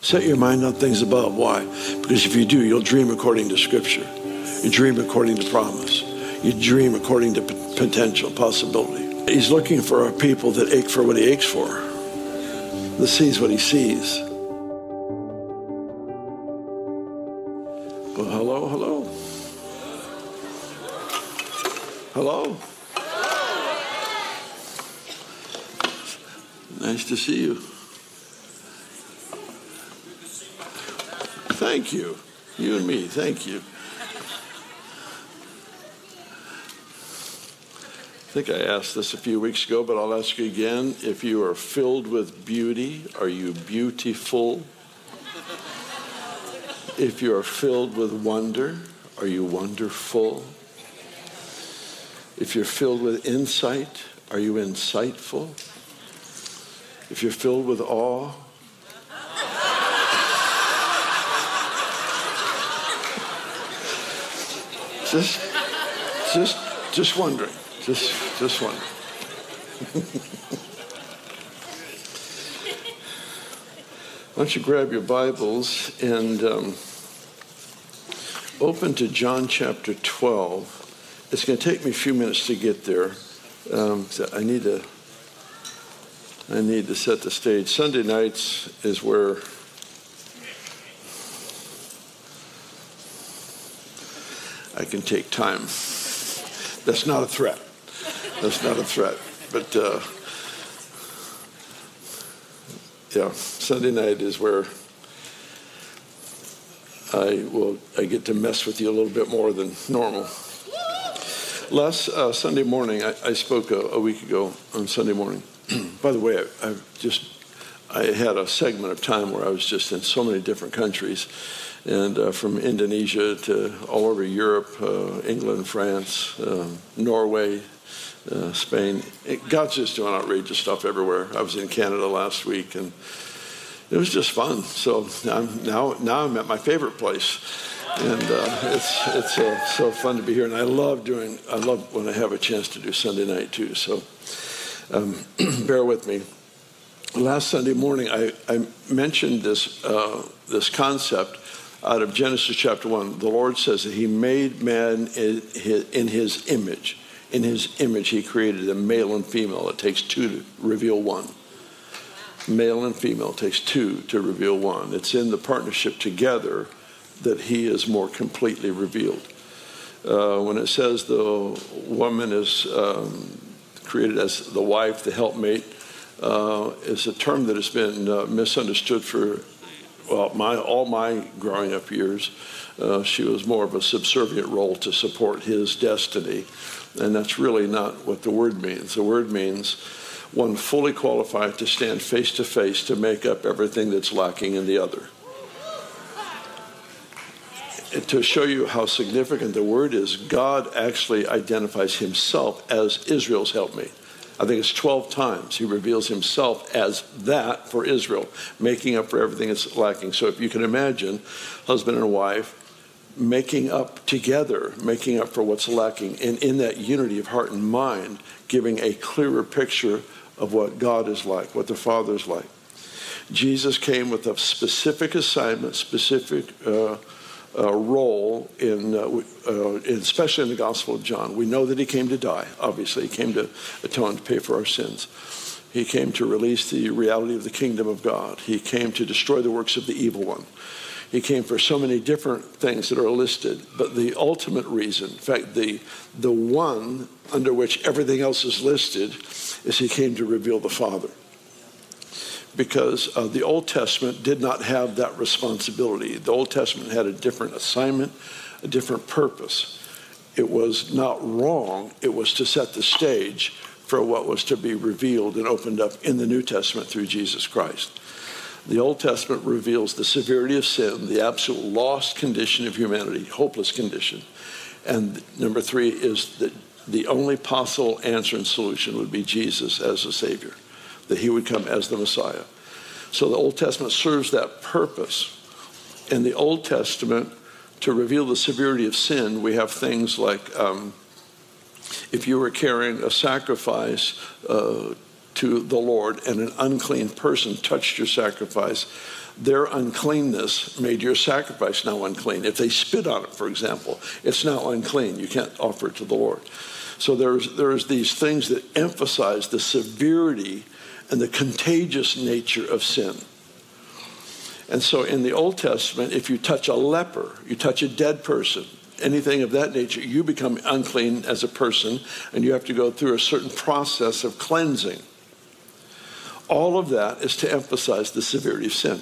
Set your mind on things above. Why? Because if you do, you'll dream according to Scripture. You dream according to promise. You dream according to potential, possibility. He's looking for a people that ache for what he aches for, that sees what he sees. Well, hello, hello. Hello. Nice to see you. Thank you. You and me, thank you. I think I asked this a few weeks ago, but I'll ask you again. If you are filled with beauty, are you beautiful? If you are filled with wonder, are you wonderful? If you're filled with insight, are you insightful? If you're filled with awe, just wondering. Just wondering. Why don't you grab your Bibles and open to John chapter 12. It's going to take me a few minutes to get there. So I need to set the stage. Sunday nights is where I can take time. That's not a threat. That's not a threat. But Sunday night is where I get to mess with you a little bit more than normal. Last Sunday morning, I spoke a week ago on Sunday morning. By the way, I had a segment of time where I was just in so many different countries, and from Indonesia to all over Europe, England, France, Norway, Spain. God's just doing outrageous stuff everywhere. I was in Canada last week, and it was just fun. So now I'm at my favorite place, and it's so fun to be here. And I love when I have a chance to do Sunday night too. So bear with me. Last Sunday morning, I mentioned this concept out of Genesis chapter 1. The Lord says that he made man in his image. In his image, he created a male and female. It takes two to reveal one. Male and female, it takes two to reveal one. It's in the partnership together that he is more completely revealed. When it says the woman is created as the wife, the helpmate, is a term that has been misunderstood for all my growing up years. She was more of a subservient role to support his destiny, and that's really not what the word means. The word means one fully qualified to stand face to face to make up everything that's lacking in the other. And to show you how significant the word is, God actually identifies himself as Israel's helpmate. I think it's 12 times he reveals himself as that for Israel, making up for everything that's lacking. So if you can imagine husband and wife making up together, making up for what's lacking, and in that unity of heart and mind, giving a clearer picture of what God is like, what the Father is like. Jesus came with a specific assignment, specific role especially in the Gospel of John. We know that he came to die. Obviously, he came to atone, to pay for our sins. He came to release the reality of the kingdom of God. He came to destroy the works of the evil one. He came for so many different things that are listed, but the ultimate reason, in fact, the one under which everything else is listed, is he came to reveal the Father. Because the Old Testament did not have that responsibility. The Old Testament had a different assignment, a different purpose. It was not wrong. It was to set the stage for what was to be revealed and opened up in the New Testament through Jesus Christ. The Old Testament reveals the severity of sin, the absolute lost condition of humanity, hopeless condition. And number 3 is that the only possible answer and solution would be Jesus as a Savior, that he would come as the Messiah. So the Old Testament serves that purpose. In the Old Testament, to reveal the severity of sin, we have things like if you were carrying a sacrifice to the Lord and an unclean person touched your sacrifice, their uncleanness made your sacrifice now unclean. If they spit on it, for example, it's now unclean. You can't offer it to the Lord. So there's these things that emphasize the severity and the contagious nature of sin. And so in the Old Testament, if you touch a leper, you touch a dead person, anything of that nature, you become unclean as a person, and you have to go through a certain process of cleansing. All of that is to emphasize the severity of sin.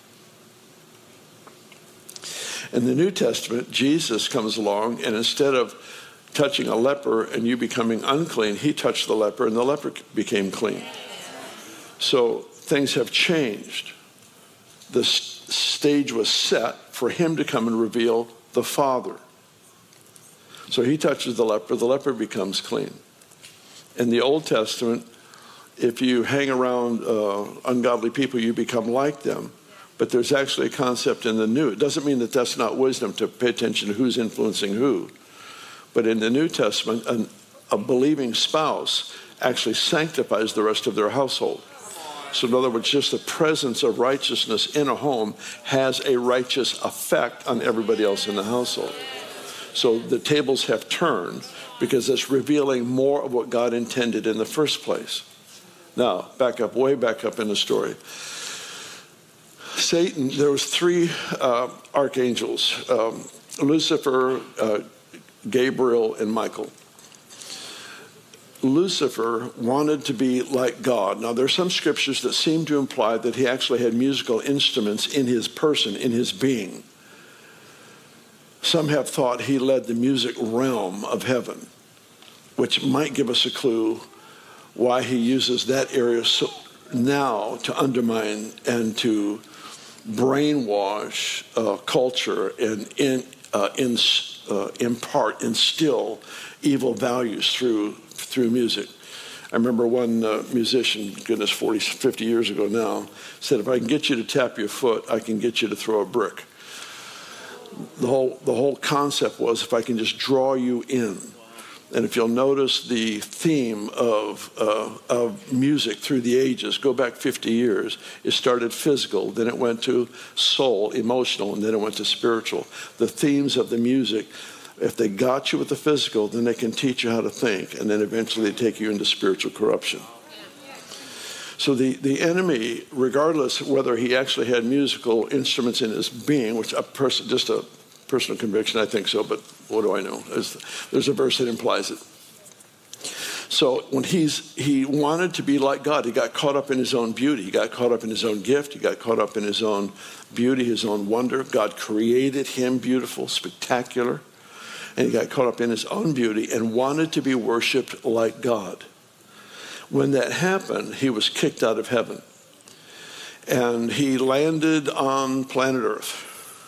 In the New Testament, Jesus comes along, and instead of touching a leper and you becoming unclean, he touched the leper, and the leper became clean. So things have changed. The stage was set for him to come and reveal the Father. So he touches the leper becomes clean. In the Old Testament, if you hang around ungodly people, you become like them. But there's actually a concept in the New. It doesn't mean that that's not wisdom to pay attention to who's influencing who. But in the New Testament, a believing spouse actually sanctifies the rest of their household. So in other words, just the presence of righteousness in a home has a righteous effect on everybody else in the household. So the tables have turned because it's revealing more of what God intended in the first place. Now, way back up in the story. Satan, there was three archangels, Lucifer, Gabriel, and Michael. Lucifer wanted to be like God. Now, there are some scriptures that seem to imply that he actually had musical instruments in his person, in his being. Some have thought he led the music realm of heaven, which might give us a clue why he uses that area now to undermine and to brainwash culture and instill evil values through music. I remember one musician, goodness, 40, 50 years ago now, said, if I can get you to tap your foot, I can get you to throw a brick. The whole concept was if I can just draw you in. And if you'll notice the theme of music through the ages, go back 50 years, it started physical, then it went to soul, emotional, and then it went to spiritual. The themes of the music, if they got you with the physical, then they can teach you how to think, and then eventually they take you into spiritual corruption. So the enemy, regardless of whether he actually had musical instruments in his being, which just a personal conviction, I think so, but what do I know? There's a verse that implies it. So when he wanted to be like God, he got caught up in his own beauty. He got caught up in his own gift. He got caught up in his own beauty, his own wonder. God created him beautiful, spectacular. And he got caught up in his own beauty and wanted to be worshiped like God. When that happened, he was kicked out of heaven. And he landed on planet Earth.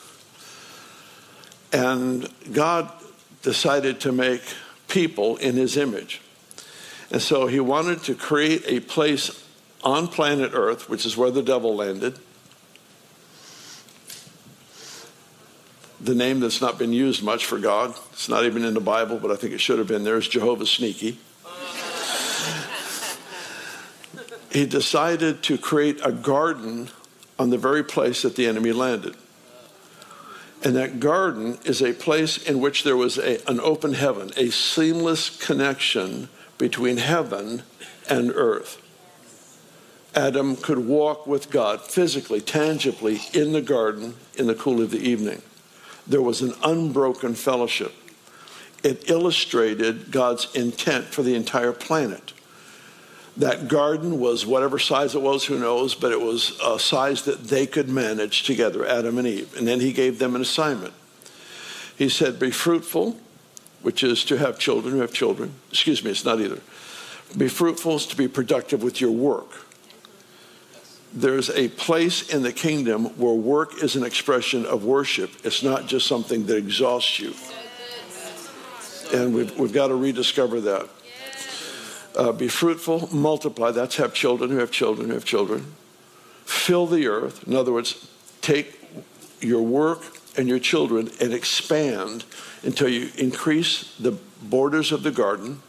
And God decided to make people in his image. And so he wanted to create a place on planet Earth, which is where the devil landed. The name that's not been used much for God, it's not even in the Bible, but I think it should have been there, is Jehovah Sneaky. He decided to create a garden on the very place that the enemy landed. And that garden is a place in which there was an open heaven, a seamless connection between heaven and earth. Adam could walk with God physically, tangibly in the garden in the cool of the evening. There was an unbroken fellowship. It illustrated God's intent for the entire planet. That garden was whatever size it was, who knows, but it was a size that they could manage together, Adam and Eve. And then he gave them an assignment. He said, be fruitful, which is to have children who have children. Excuse me, it's not either. Be fruitful is to be productive with your work. There's a place in the kingdom where work is an expression of worship. It's not just something that exhausts you. And we've got to rediscover that. Be fruitful, multiply. That's have children who have children who have children. Fill the earth. In other words, take your work and your children and expand until you increase the borders of the garden.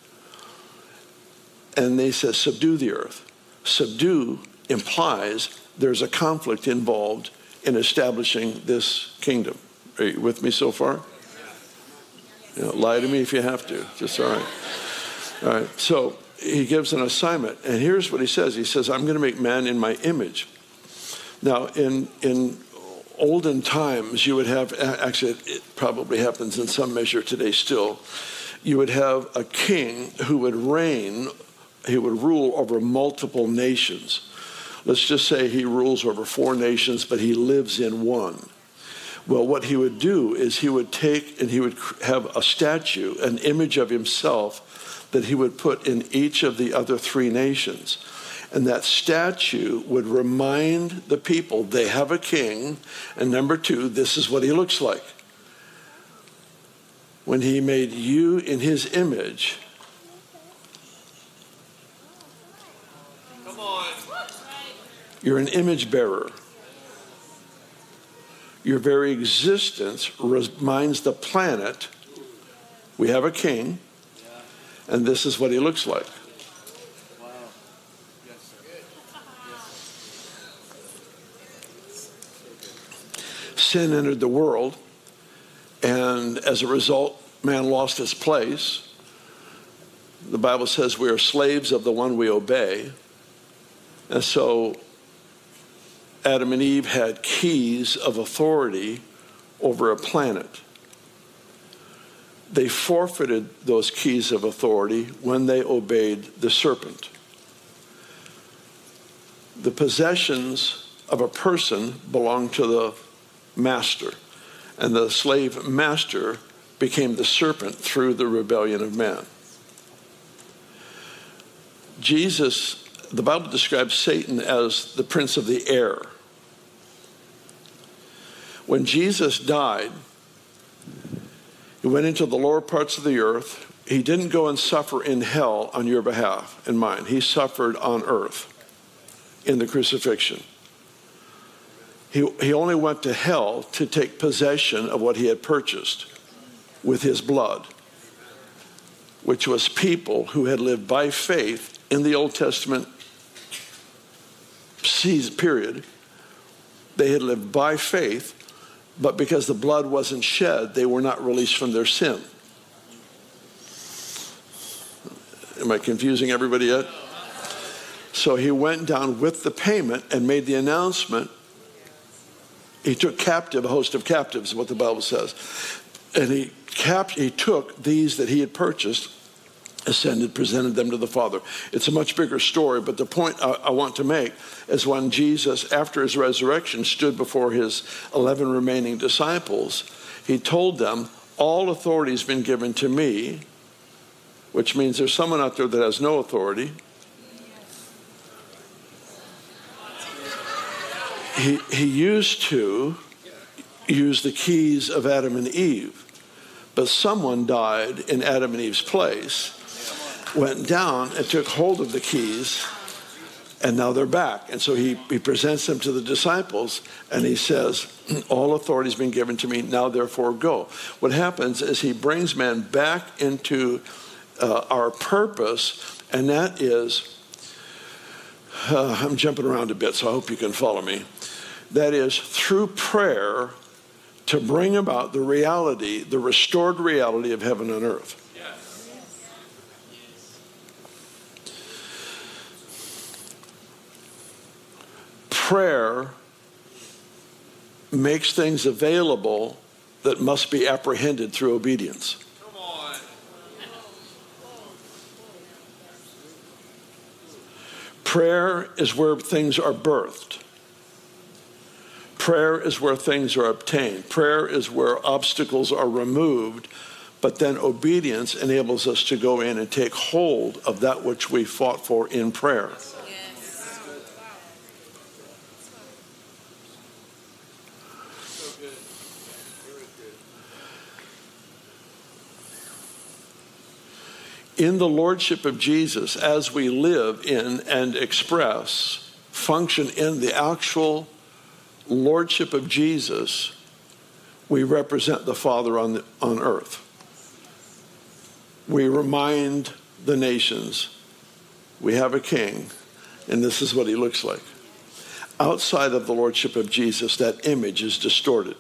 And they said, subdue the earth. Subdue implies there's a conflict involved in establishing this kingdom. Are you with me so far? Lie to me if you have to. Just all right. All right. So he gives an assignment, and here's what he says. He says, I'm going to make man in my image. Now, in olden times, you would have, actually it probably happens in some measure today still, you would have a king who would reign, he would rule over multiple nations. Let's just say he rules over 4 nations, but he lives in one. Well, what he would do is he would take and he would have a statue, an image of himself that he would put in each of the other 3 nations. And that statue would remind the people they have a king. And number 2, this is what he looks like. When he made you in his image. Come on. You're an image bearer. Your very existence reminds the planet we have a king, and this is what he looks like. Wow. Yes, sir. Sin entered the world, and as a result, man lost his place. The Bible says we are slaves of the one we obey, and so Adam and Eve had keys of authority over a planet. They forfeited those keys of authority when they obeyed the serpent. The possessions of a person belong to the master, and the slave master became the serpent through the rebellion of man. Jesus, the Bible describes Satan as the prince of the air. When Jesus died, he went into the lower parts of the earth. He didn't go and suffer in hell on your behalf and mine. He suffered on earth in the crucifixion. He only went to hell to take possession of what he had purchased with his blood, which was people who had lived by faith in the Old Testament period. They had lived by faith, but because the blood wasn't shed, they were not released from their sin. Am I confusing everybody yet? So he went down with the payment and made the announcement. He took captive a host of captives, is what the Bible says. And he took these that he had purchased, ascended, presented them to the Father. It's a much bigger story, but the point I want to make is when Jesus, after his resurrection, stood before his 11 remaining disciples, he told them, all authority has been given to me, which means there's someone out there that has no authority. He used to use the keys of Adam and Eve, but someone died in Adam and Eve's place, went down and took hold of the keys, and now they're back. And so he presents them to the disciples, and he says, all authority has been given to me, now therefore go. What happens is he brings man back into our purpose, and that is, I'm jumping around a bit, so I hope you can follow me. That is through prayer to bring about the reality, the restored reality of heaven and earth. Prayer makes things available that must be apprehended through obedience. Come on. Prayer is where things are birthed. Prayer is where things are obtained. Prayer is where obstacles are removed, but then obedience enables us to go in and take hold of that which we fought for in prayer. In the Lordship of Jesus, as we live in and express, function in the actual Lordship of Jesus, we represent the Father on earth. We remind the nations we have a king, and this is what he looks like. Outside of the lordship of Jesus, that image is distorted.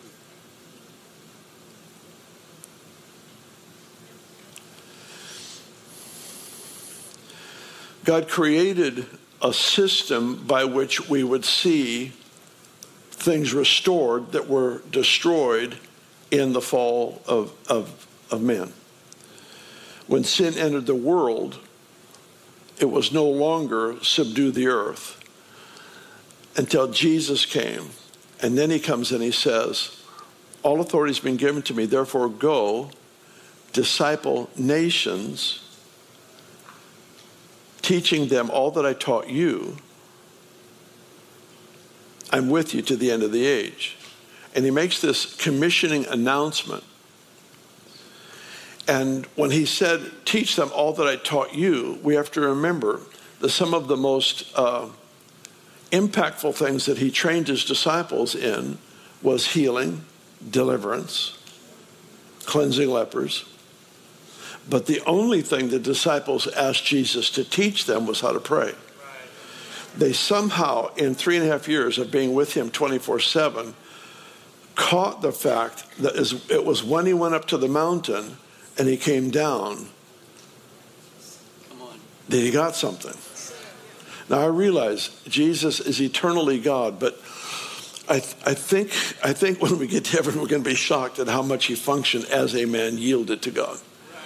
God created a system by which we would see things restored that were destroyed in the fall of man. When sin entered the world, it was no longer subdue the earth until Jesus came. And then he comes and he says, all authority has been given to me, therefore go, disciple nations, teaching them all that I taught you. I'm with you to the end of the age. And he makes this commissioning announcement. And when he said, teach them all that I taught you, we have to remember that some of the most impactful things that he trained his disciples in was healing, deliverance, cleansing lepers. But the only thing the disciples asked Jesus to teach them was how to pray. Right. They somehow, in 3.5 years of being with him 24/7, caught the fact that it was when he went up to the mountain and he came down that he got something. Now I realize Jesus is eternally God, but I think when we get to heaven, we're going to be shocked at how much he functioned as a man yielded to God.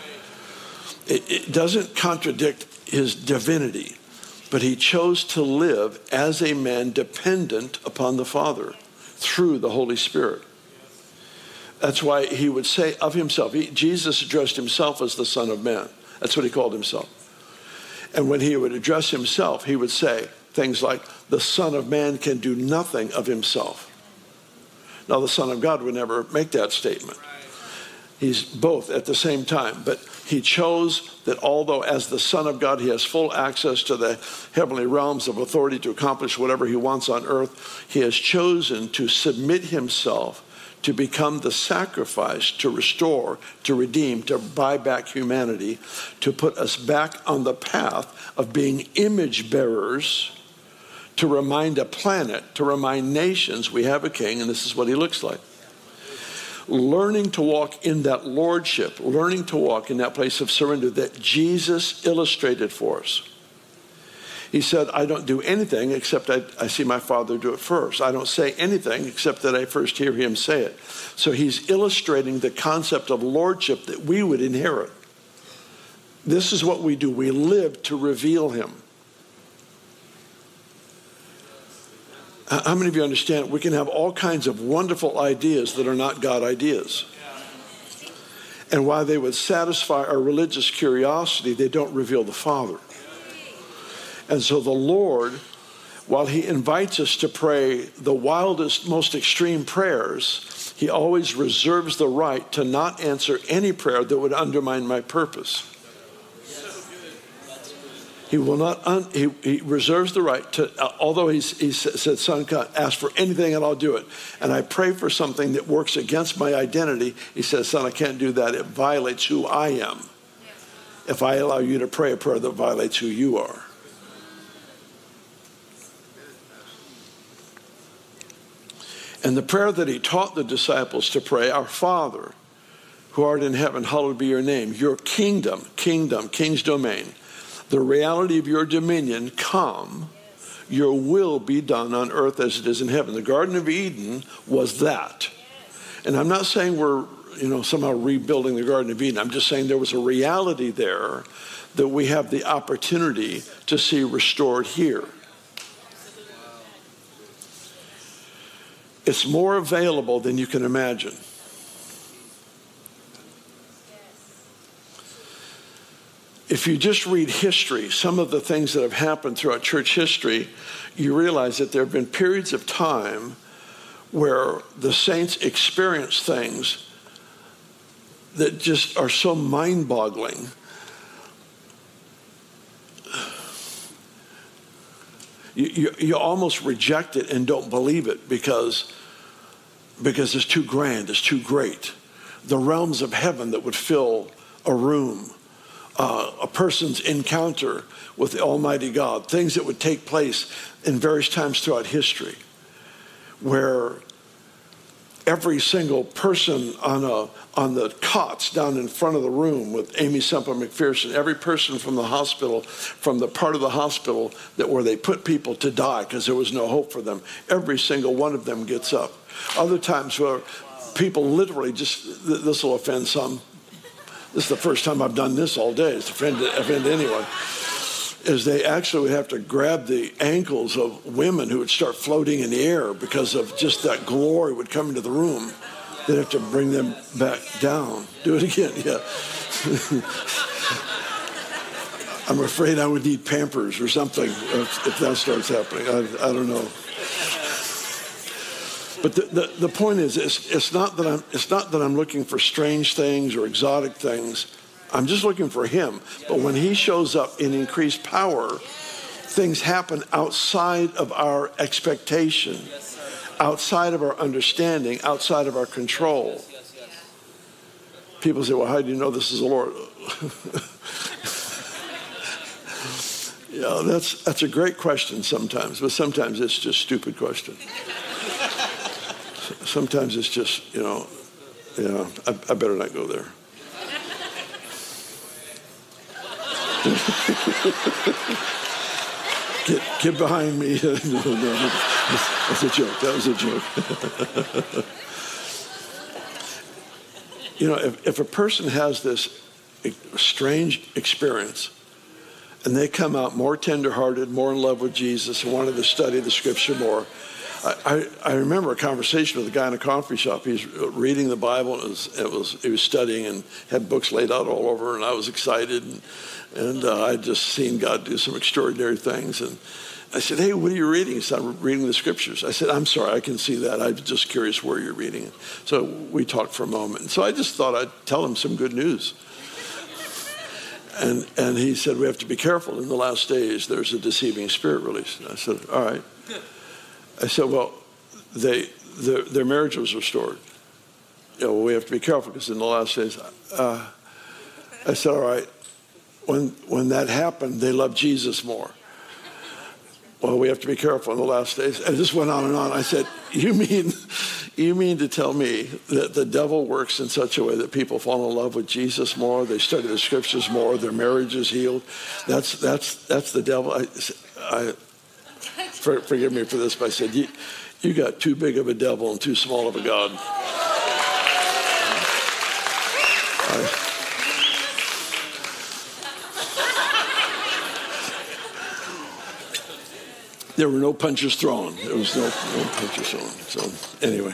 It doesn't contradict his divinity, but he chose to live as a man dependent upon the Father through the Holy Spirit. That's why he would say of himself, Jesus addressed himself as the Son of Man. That's what he called himself. And when he would address himself, he would say things like, the Son of Man can do nothing of himself. Now, the Son of God would never make that statement. He's both at the same time. But he chose that although as the Son of God, he has full access to the heavenly realms of authority to accomplish whatever he wants on earth, he has chosen to submit himself to become the sacrifice to restore, to redeem, to buy back humanity, to put us back on the path of being image bearers, to remind a planet, to remind nations we have a king, and this is what he looks like. Learning to walk in that lordship, learning to walk in that place of surrender that Jesus illustrated for us. He said, I don't do anything except I see my Father do it first. I don't say anything except that I first hear him say it. So he's illustrating the concept of lordship that we would inherit. This is what we do. We live to reveal him. How many of you understand we can have all kinds of wonderful ideas that are not God ideas? And while they would satisfy our religious curiosity, they don't reveal the Father. And so the Lord, while he invites us to pray the wildest, most extreme prayers, he always reserves the right to not answer any prayer that would undermine my purpose. He will not. He reserves the right to. Although he said, "Son, ask for anything and I'll do it." And I pray for something that works against my identity. He says, "Son, I can't do that. It violates who I am. If I allow you to pray a prayer that violates who you are." And the prayer that he taught the disciples to pray, "Our Father, who art in heaven, hallowed be your name. Your kingdom, king's domain. The reality of your dominion come, your will be done on earth as it is in heaven." The Garden of Eden was that. And I'm not saying we're, somehow rebuilding the Garden of Eden. I'm just saying there was a reality there that we have the opportunity to see restored here. It's more available than you can imagine. If you just read history, some of the things that have happened throughout church history, you realize that there have been periods of time where the saints experience things that just are so mind-boggling. You almost reject it and don't believe it because it's too grand, it's too great. The realms of heaven that would fill a room a person's encounter with the Almighty God, things that would take place in various times throughout history, where every single person on the cots down in front of the room with Amy Semple McPherson, every person from the hospital, from the part of the hospital where they put people to die because there was no hope for them, every single one of them gets up. Other times where people literally just, this will offend some, this is the first time I've done this all day, it's offend anyone, is they actually would have to grab the ankles of women who would start floating in the air because of just that glory would come into the room. They'd have to bring them back down. Do it again, yeah. I'm afraid I would need Pampers or something if that starts happening. I don't know. But the point is, it's not that I'm looking for strange things or exotic things. I'm just looking for him. But when he shows up in increased power, things happen outside of our expectation, outside of our understanding, outside of our control. People say, well, how do you know this is the Lord? Yeah, that's a great question sometimes, but sometimes it's just a stupid question. Sometimes it's just, I better not go there. Get behind me. No, that's a joke. That was a joke. If a person has this strange experience and they come out more tenderhearted, more in love with Jesus, and wanted to study the scripture more, I remember a conversation with a guy in a coffee shop. He's reading the Bible. He was studying and had books laid out all over, and I was excited. And I'd just seen God do some extraordinary things. And I said, hey, what are you reading? He said, I'm reading the scriptures. I said, I'm sorry, I can see that. I'm just curious where you're reading it. So we talked for a moment. And so I just thought I'd tell him some good news. And he said, we have to be careful. In the last days, there's a deceiving spirit release. And I said, all right. I said, well, their marriage was restored. Well, we have to be careful because in the last days, I said, all right, when that happened, they loved Jesus more. Well, we have to be careful in the last days. And this went on and on. I said, you mean to tell me that the devil works in such a way that people fall in love with Jesus more, they study the scriptures more, their marriage is healed? That's the devil. Forgive me for this, but I said, you got too big of a devil and too small of a God. There were no punches thrown. There was no punches thrown. So anyway.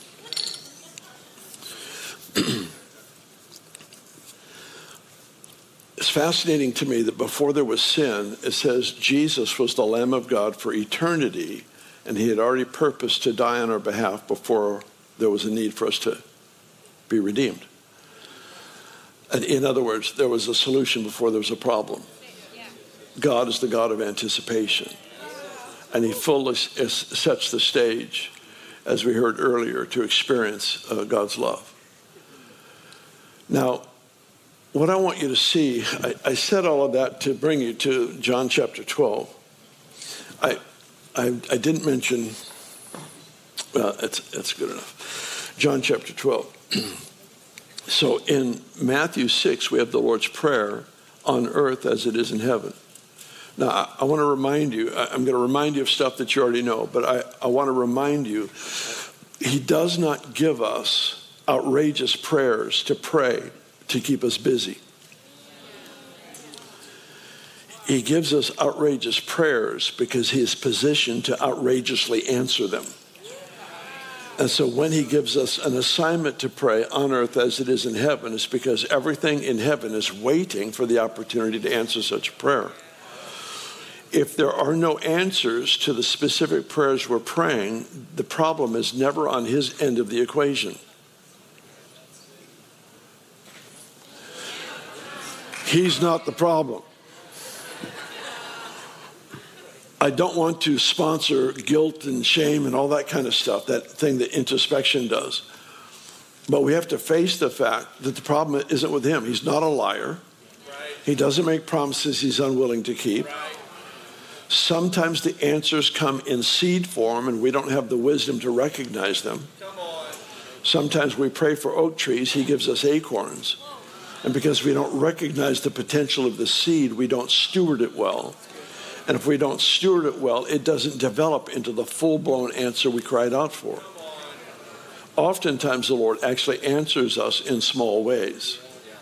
It's fascinating to me that before there was sin, it says Jesus was the Lamb of God for eternity, and he had already purposed to die on our behalf before there was a need for us to be redeemed. And in other words, there was a solution before there was a problem. God is the God of anticipation. And he fully sets the stage, as we heard earlier, to experience God's love. Now, what I want you to see, I said all of that to bring you to John chapter 12. I didn't mention, well, that's good enough. John chapter 12. So in Matthew 6, we have the Lord's Prayer on earth as it is in heaven. Now, I want to remind you, I'm going to remind you of stuff that you already know, but I want to remind you, he does not give us outrageous prayers to pray to keep us busy. He gives us outrageous prayers because he is positioned to outrageously answer them. And so when he gives us an assignment to pray on earth as it is in heaven, it's because everything in heaven is waiting for the opportunity to answer such a prayer. If there are no answers to the specific prayers we're praying, the problem is never on his end of the equation. He's not the problem. I don't want to sponsor guilt and shame and all that kind of stuff, that thing that introspection does. But we have to face the fact that the problem isn't with him. He's not a liar. He doesn't make promises he's unwilling to keep. Sometimes the answers come in seed form and we don't have the wisdom to recognize them. Sometimes we pray for oak trees, he gives us acorns. And because we don't recognize the potential of the seed, we don't steward it well. And if we don't steward it well, it doesn't develop into the full-blown answer we cried out for. Oftentimes the Lord actually answers us in small ways.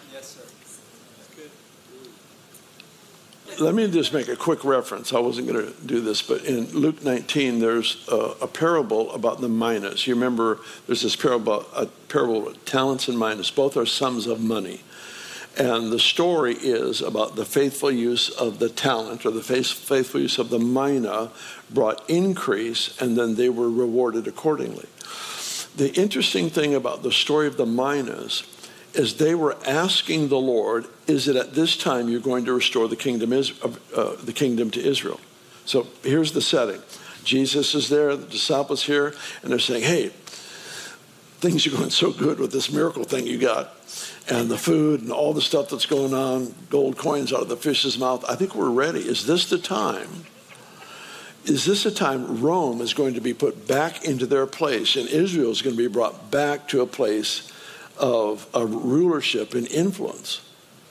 Let me just make a quick reference. I wasn't going to do this, but in Luke 19, there's a parable about the minas. You remember there's this parable of talents and minas. Both are sums of money. And the story is about the faithful use of the talent or the faithful use of the mina brought increase, and then they were rewarded accordingly. The interesting thing about the story of the minas is they were asking the Lord, is it at this time you're going to restore the kingdom to Israel? So here's the setting. Jesus is there, the disciples here, and they're saying, hey, things are going so good with this miracle thing you got, and the food and all the stuff that's going on, gold coins out of the fish's mouth. I think we're ready. Is this the time? Is this a time Rome is going to be put back into their place, and Israel is going to be brought back to a place of rulership and influence?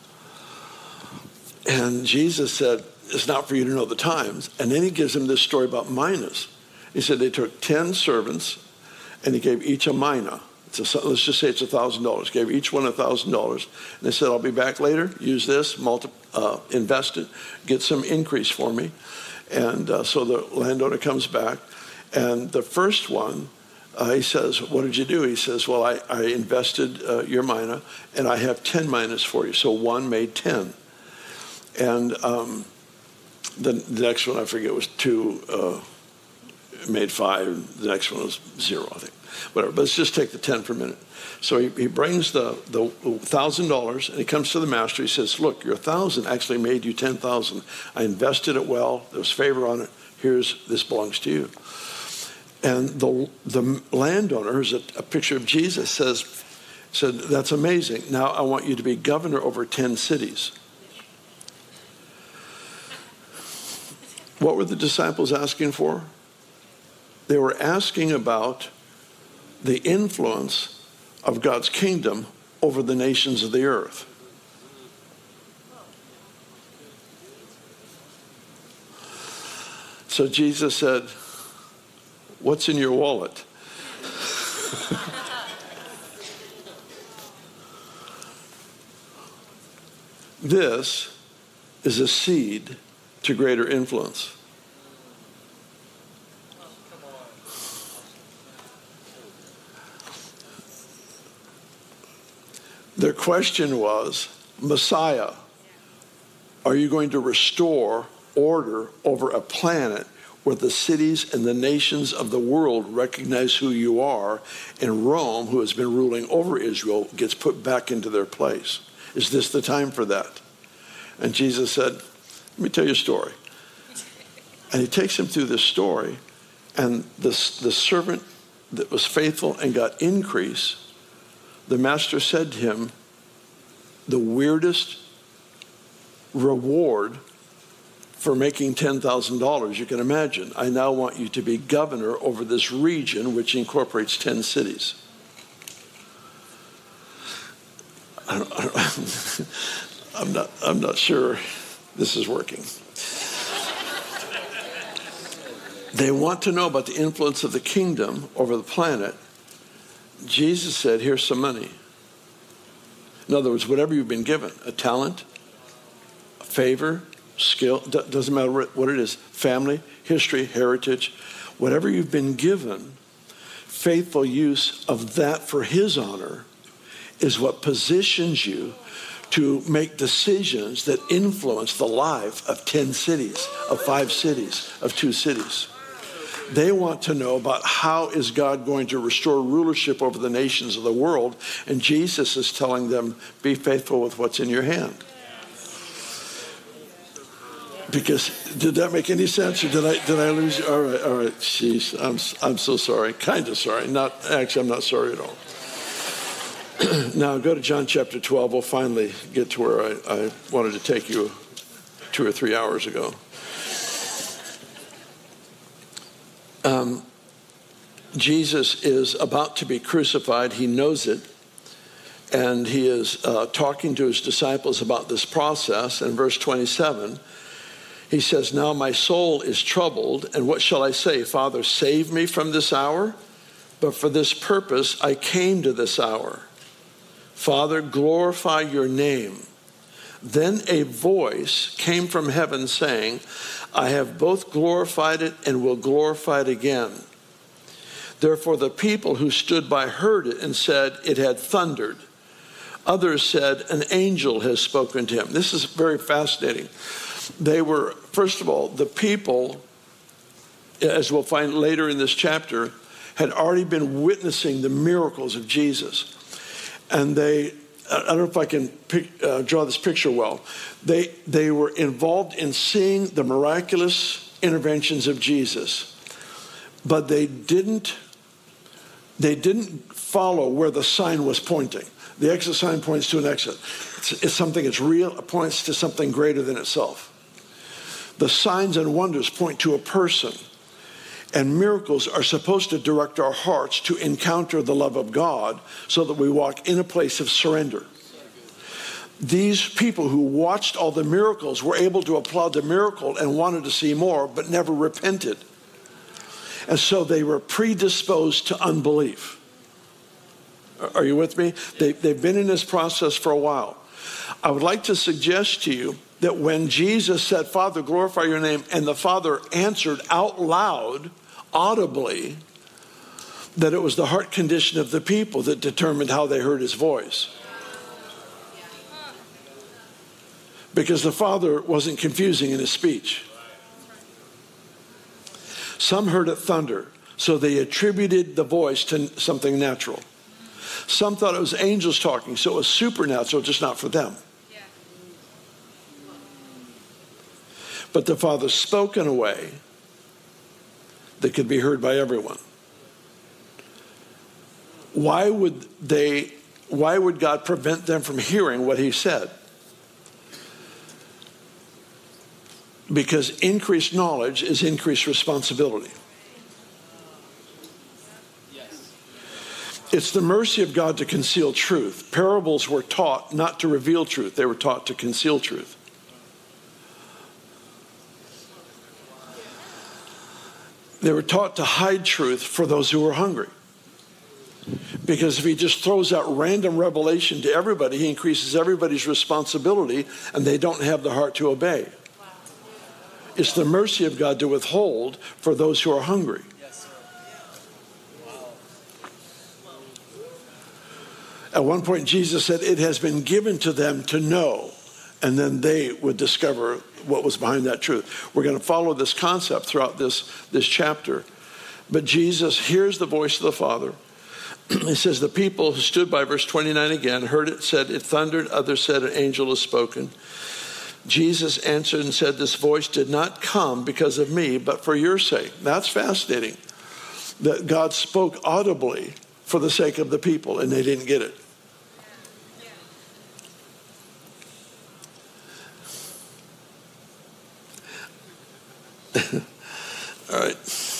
And Jesus said, it's not for you to know the times. And then he gives them this story about minas. He said they took 10 servants and he gave each a mina. Let's just say it's $1,000. Gave each one $1,000. And they said, I'll be back later. Use this, invest it, get some increase for me. And so the landowner comes back. And the first one, he says, what did you do? He says, well, I invested your mina, and I have 10 minas for you. So one made 10. And the next one, I forget, was 2, made 5. The next one was 0, I think. Whatever, but let's just take the 10 for a minute. So he brings the $1,000, and he comes to the master. He says, look, your 1,000 actually made you 10,000. I invested it well. There was favor on it. This belongs to you. And the landowner, who's a picture of Jesus, said, that's amazing. Now I want you to be governor over 10 cities. What were the disciples asking for? They were asking about the influence of God's kingdom over the nations of the earth. So Jesus said, what's in your wallet? This is a seed to greater influence. Their question was, Messiah, are you going to restore order over a planet where the cities and the nations of the world recognize who you are, and Rome, who has been ruling over Israel, gets put back into their place? Is this the time for that? And Jesus said, let me tell you a story. And he takes him through this story, and the servant that was faithful and got increase, the master said to him, the weirdest reward for making $10,000 you can imagine. I now want you to be governor over this region, which incorporates 10 cities. I'm not sure this is working. They want to know about the influence of the kingdom over the planet. Jesus said, here's some money. In other words, whatever you've been given, a talent, a favor, skill, doesn't matter what it is, family, history, heritage, whatever you've been given, faithful use of that for his honor is what positions you to make decisions that influence the life of 10 cities, of 5 cities, of 2 cities. They want to know about how is God going to restore rulership over the nations of the world, and Jesus is telling them, be faithful with what's in your hand. Because, did that make any sense, or did I lose you? All right, jeez, I'm so sorry, kind of sorry. I'm not sorry at all. Now go to John chapter 12. We'll finally get to where I wanted to take you 2 or 3 hours ago. Jesus is about to be crucified. He knows it. And he is talking to his disciples about this process. In verse 27, he says, "Now my soul is troubled, and what shall I say? Father, save me from this hour? But for this purpose I came to this hour. Father, glorify your name." Then a voice came from heaven saying, "I have both glorified it and will glorify it again." Therefore the people who stood by heard it and said, "It had thundered." Others said, "An angel has spoken to him." This is very fascinating. They were, first of all, the people, as we'll find later in this chapter, had already been witnessing the miracles of Jesus. And I don't know if I can draw this picture well. They were involved in seeing the miraculous interventions of Jesus, but they didn't follow where the sign was pointing. The exit sign points to an exit. It's something that's real. It points to something greater than itself. The signs and wonders point to a person. And miracles are supposed to direct our hearts to encounter the love of God so that we walk in a place of surrender. These people who watched all the miracles were able to applaud the miracle and wanted to see more, but never repented. And so they were predisposed to unbelief. Are you with me? They've been in this process for a while. I would like to suggest to you that when Jesus said, "Father, glorify your name," and the Father answered out loud, audibly, that it was the heart condition of the people that determined how they heard his voice. Because the Father wasn't confusing in his speech. Some heard it thunder, so they attributed the voice to something natural. Some thought it was angels talking, so it was supernatural, just not for them. But the Father spoke in a way that could be heard by everyone. Why would God prevent them from hearing what he said? Because increased knowledge is increased responsibility. It's the mercy of God to conceal truth. Parables were taught not to reveal truth. They were taught to conceal truth. They were taught to hide truth for those who were hungry. Because if he just throws out random revelation to everybody, he increases everybody's responsibility, and they don't have the heart to obey. It's the mercy of God to withhold for those who are hungry. At one point, Jesus said, "It has been given to them to know," and then they would discover what was behind that truth. We're going to follow this concept throughout this chapter. But Jesus hears the voice of the Father. He says, the people who stood by, verse 29 again, heard it, said, "It thundered." Others said, "An angel has spoken." Jesus answered and said, "This voice did not come because of me, but for your sake." That's fascinating, that God spoke audibly for the sake of the people, and they didn't get it. All right.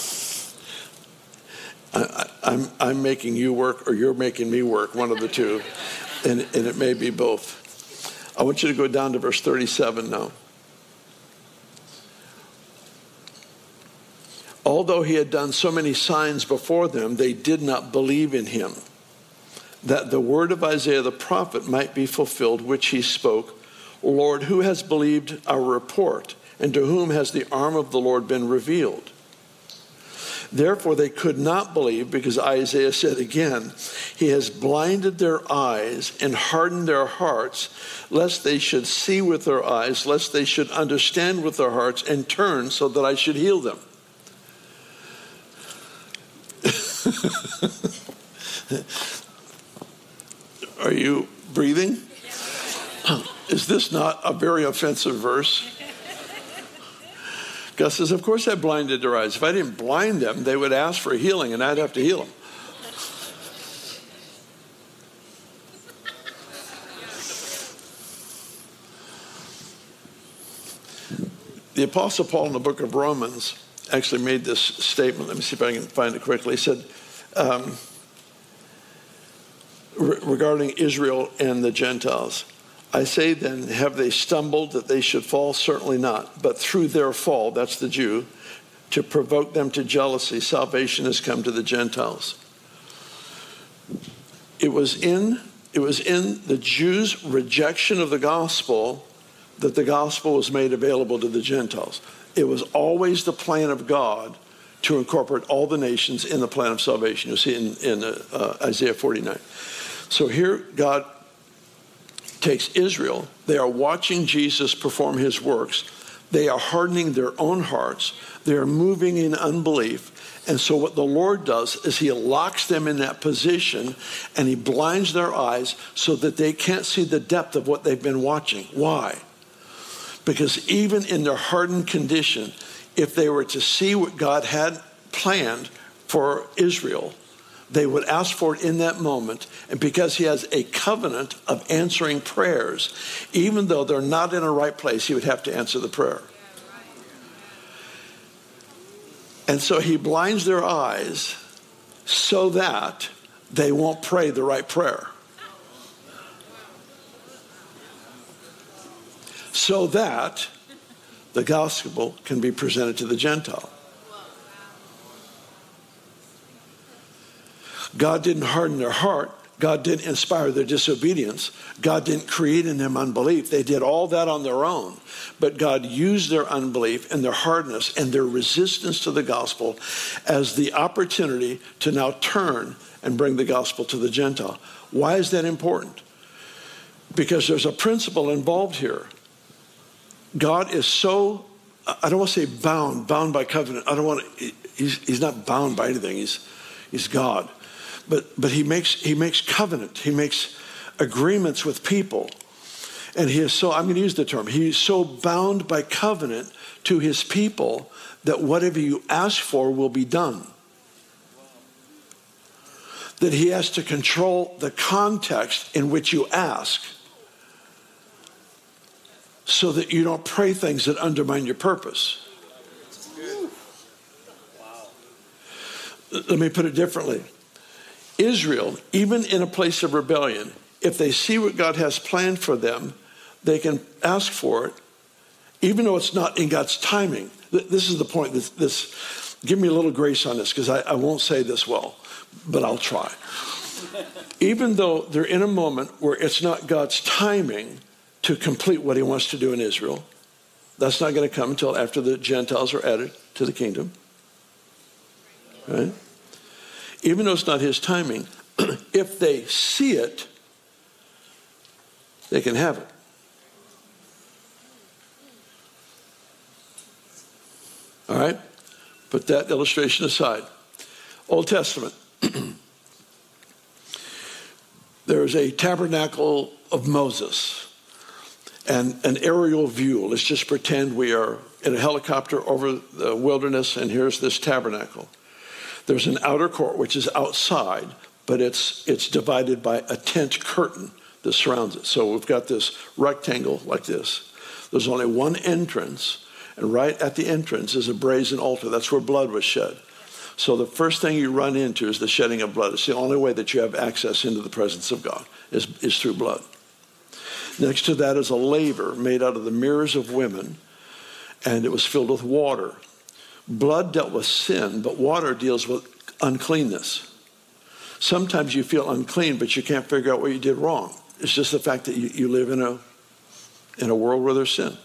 I'm making you work, or you're making me work, one of the two, and it may be both. I want you to go down to verse 37 now. Although he had done so many signs before them, they did not believe in him, that the word of Isaiah the prophet might be fulfilled, which he spoke, "Lord, who has believed our report, and to whom has the arm of the Lord been revealed?" Therefore they could not believe, because Isaiah said again, "He has blinded their eyes and hardened their hearts, lest they should see with their eyes, lest they should understand with their hearts, and turn so that I should heal them." Are you breathing? Is this not a very offensive verse? God says, of course I blinded their eyes. If I didn't blind them, they would ask for healing, and I'd have to heal them. The Apostle Paul in the book of Romans actually made this statement. Let me see if I can find it quickly. He said, regarding Israel and the Gentiles, I say then, have they stumbled that they should fall? Certainly not. But through their fall, that's the Jew, to provoke them to jealousy, salvation has come to the Gentiles. It was in the Jews' rejection of the gospel that the gospel was made available to the Gentiles. It was always the plan of God to incorporate all the nations in the plan of salvation. You'll see in Isaiah 49. So here God takes Israel. They are watching Jesus perform his works. They are hardening their own hearts. They are moving in unbelief. And so what the Lord does is he locks them in that position and he blinds their eyes so that they can't see the depth of what they've been watching. Why? Because even in their hardened condition, if they were to see what God had planned for Israel, they would ask for it in that moment. And because he has a covenant of answering prayers, even though they're not in a right place, he would have to answer the prayer. And so he blinds their eyes so that they won't pray the right prayer. So that the gospel can be presented to the Gentile. God didn't harden their heart. God didn't inspire their disobedience. God didn't create in them unbelief. They did all that on their own. But God used their unbelief and their hardness and their resistance to the gospel as the opportunity to now turn and bring the gospel to the Gentile. Why is that important? Because there's a principle involved here. God is so, I don't want to say bound by covenant. I don't want to, he's not bound by anything. He's God. But he makes covenant. He makes agreements with people. And he is so, I'm going to use the term, he is so bound by covenant to his people that whatever you ask for will be done. That he has to control the context in which you ask so that you don't pray things that undermine your purpose. Let me put it differently. Israel, even in a place of rebellion, if they see what God has planned for them, they can ask for it, even though it's not in God's timing. This is the point. Give me a little grace on this, because I won't say this well, but I'll try. Even though they're in a moment where it's not God's timing to complete what he wants to do in Israel, that's not going to come until after the Gentiles are added to the kingdom. Right? Even though it's not his timing, if they see it, they can have it. All right? Put that illustration aside. Old Testament. There's a tabernacle of Moses and an aerial view. Let's just pretend we are in a helicopter over the wilderness and here's this tabernacle. There's an outer court which is outside, but it's divided by a tent curtain that surrounds it. So we've got this rectangle like this. There's only one entrance, and right at the entrance is a brazen altar. That's where blood was shed. So the first thing you run into is the shedding of blood. It's the only way that you have access into the presence of God is through blood. Next to that is a laver made out of the mirrors of women, and it was filled with water. Blood dealt with sin, but water deals with uncleanness. Sometimes you feel unclean, but you can't figure out what you did wrong. It's just the fact that you live in a world where there's sin.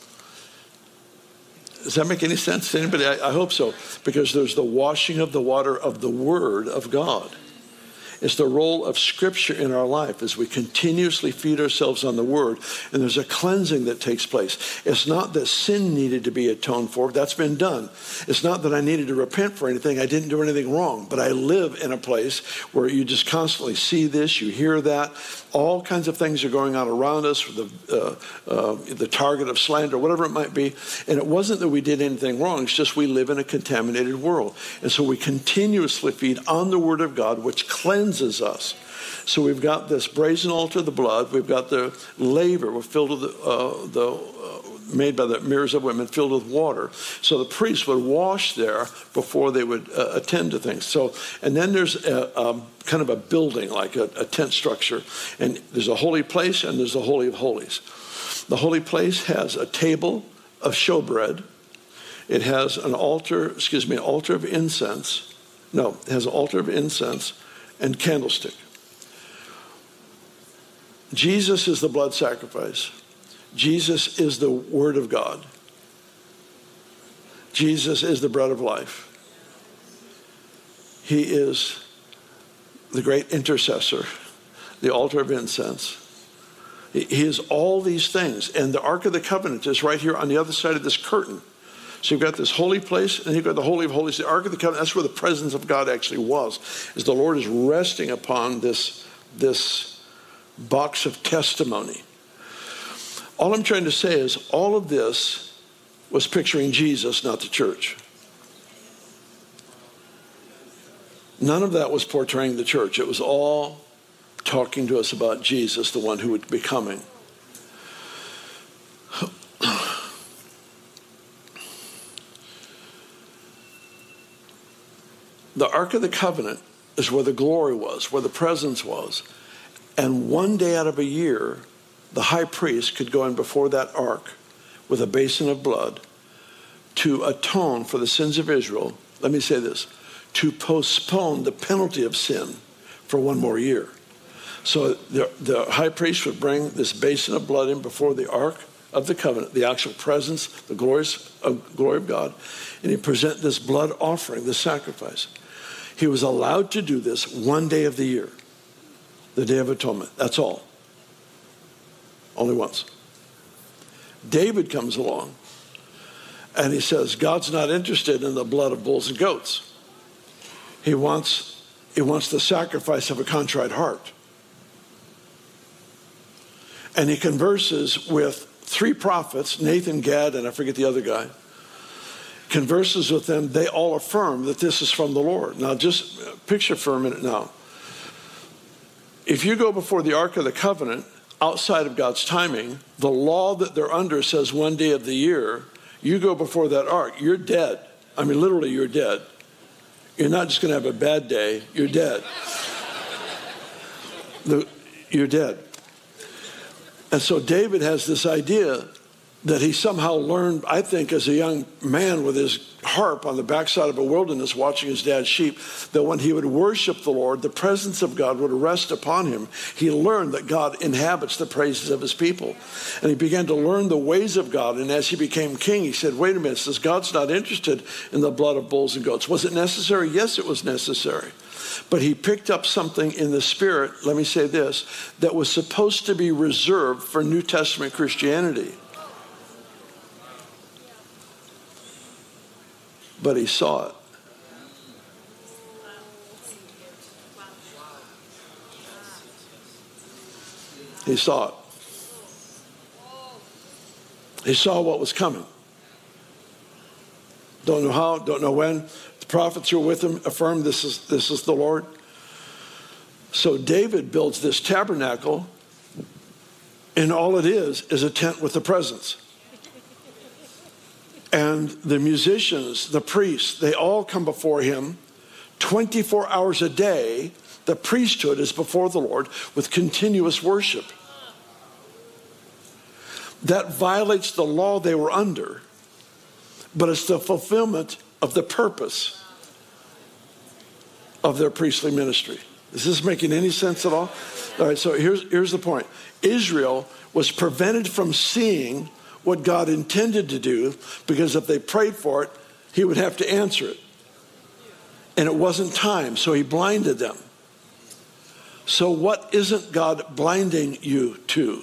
Does that make any sense to anybody? I hope so, because there's the washing of the water of the Word of God. It's the role of Scripture in our life as we continuously feed ourselves on the Word, and there's a cleansing that takes place. It's not that sin needed to be atoned for. That's been done. It's not that I needed to repent for anything. I didn't do anything wrong, but I live in a place where you just constantly see this, you hear that. All kinds of things are going on around us, the target of slander, whatever it might be. And it wasn't that we did anything wrong. It's just we live in a contaminated world. And so we continuously feed on the Word of God, which cleanses us. So we've got this brazen altar, the blood. We've got the laver. We're filled with the made by the mirrors of women filled with water. So the priests would wash there before they would attend to things. So, and then there's kind of a building, like a tent structure. And there's a holy place and there's the Holy of Holies. The holy place has a table of showbread. It has an altar of incense. No, it has an altar of incense and candlestick. Jesus is the blood sacrifice. Jesus is the Word of God. Jesus is the bread of life. He is the great intercessor, the altar of incense. He is all these things. And the Ark of the Covenant is right here on the other side of this curtain. So you've got this holy place, and you've got the Holy of Holies, the Ark of the Covenant. That's where the presence of God actually was, is the Lord is resting upon this box of testimony. All I'm trying to say is all of this was picturing Jesus, not the church. None of that was portraying the church. It was all talking to us about Jesus, the one who would be coming. The Ark of the Covenant is where the glory was, where the presence was. And one day out of a year, the high priest could go in before that ark with a basin of blood to atone for the sins of Israel. Let me say this, to postpone the penalty of sin for one more year. So the high priest would bring this basin of blood in before the Ark of the Covenant, the actual presence, the glory of God, and he'd present this blood offering, this sacrifice. He was allowed to do this one day of the year, the Day of Atonement. That's all. Only once. David comes along and he says, God's not interested in the blood of bulls and goats. He wants the sacrifice of a contrite heart. And he converses with 3 prophets, Nathan, Gad, and I forget the other guy. Converses with them. They all affirm that this is from the Lord. Now just picture for a minute now. If you go before the Ark of the Covenant, outside of God's timing, the law that they're under says one day of the year, you go before that ark, you're dead. I mean, literally, you're dead. You're not just going to have a bad day, you're dead. You're dead. And so David has this idea that he somehow learned, I think, as a young man with his harp on the backside of a wilderness watching his dad's sheep, that when he would worship the Lord, the presence of God would rest upon him. He learned that God inhabits the praises of his people. And he began to learn the ways of God. And as he became king, he said, wait a minute, says God's not interested in the blood of bulls and goats. Was it necessary? Yes, it was necessary. But he picked up something in the spirit, let me say this, that was supposed to be reserved for New Testament Christianity. But he saw it. He saw it. He saw what was coming. Don't know how, don't know when. The prophets who were with him affirmed this is the Lord. So David builds this tabernacle, and all it is a tent with the presence. And the musicians, the priests, they all come before him 24 hours a day. The priesthood is before the Lord with continuous worship. That violates the law they were under, but it's the fulfillment of the purpose of their priestly ministry. Is this making any sense at all? All right, so here's the point. Israel was prevented from seeing what God intended to do, because if they prayed for it, he would have to answer it. And it wasn't time, so he blinded them. So what isn't God blinding you to?